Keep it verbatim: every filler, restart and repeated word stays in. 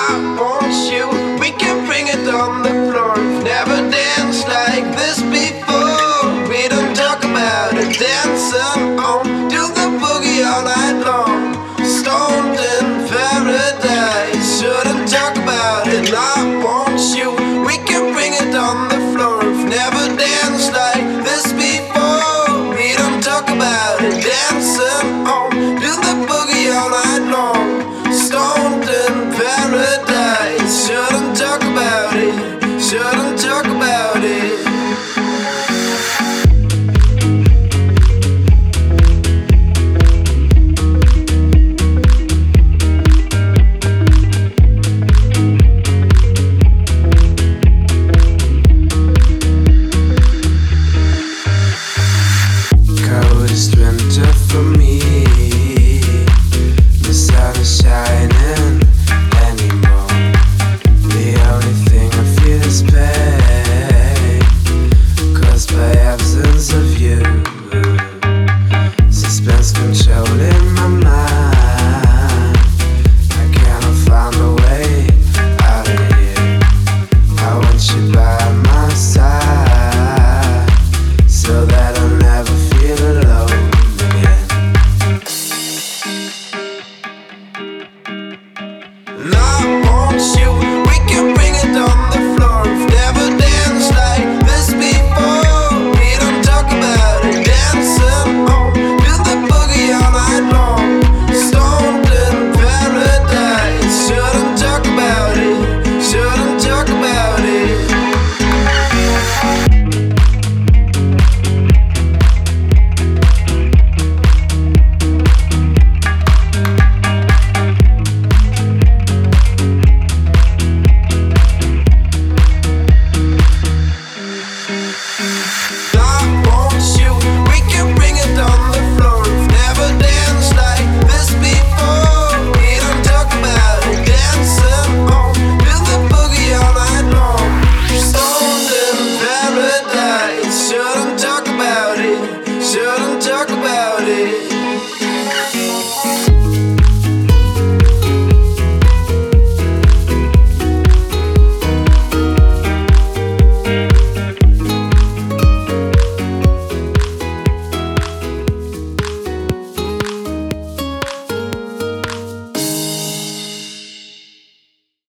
I want you. We can bring it on the floor. We've never danced like this before. We don't talk about it, dancing on to the boogie all night long. Stoned in paradise, shouldn't talk about it. I want you. We can bring it on the floor. We've never danced like this before. We don't talk about it, dancing on to the boogie all night long. Stoned in paradise, shouldn't talk about it, shouldn't talk about it. Coldest winter for me, the sun is shining anymore. The only thing I feel is pain, caused by absence of you. Suspense controlling my mind. I cannot find a way out of here. I want you by my side, so that I'll never feel alone again. And I want you.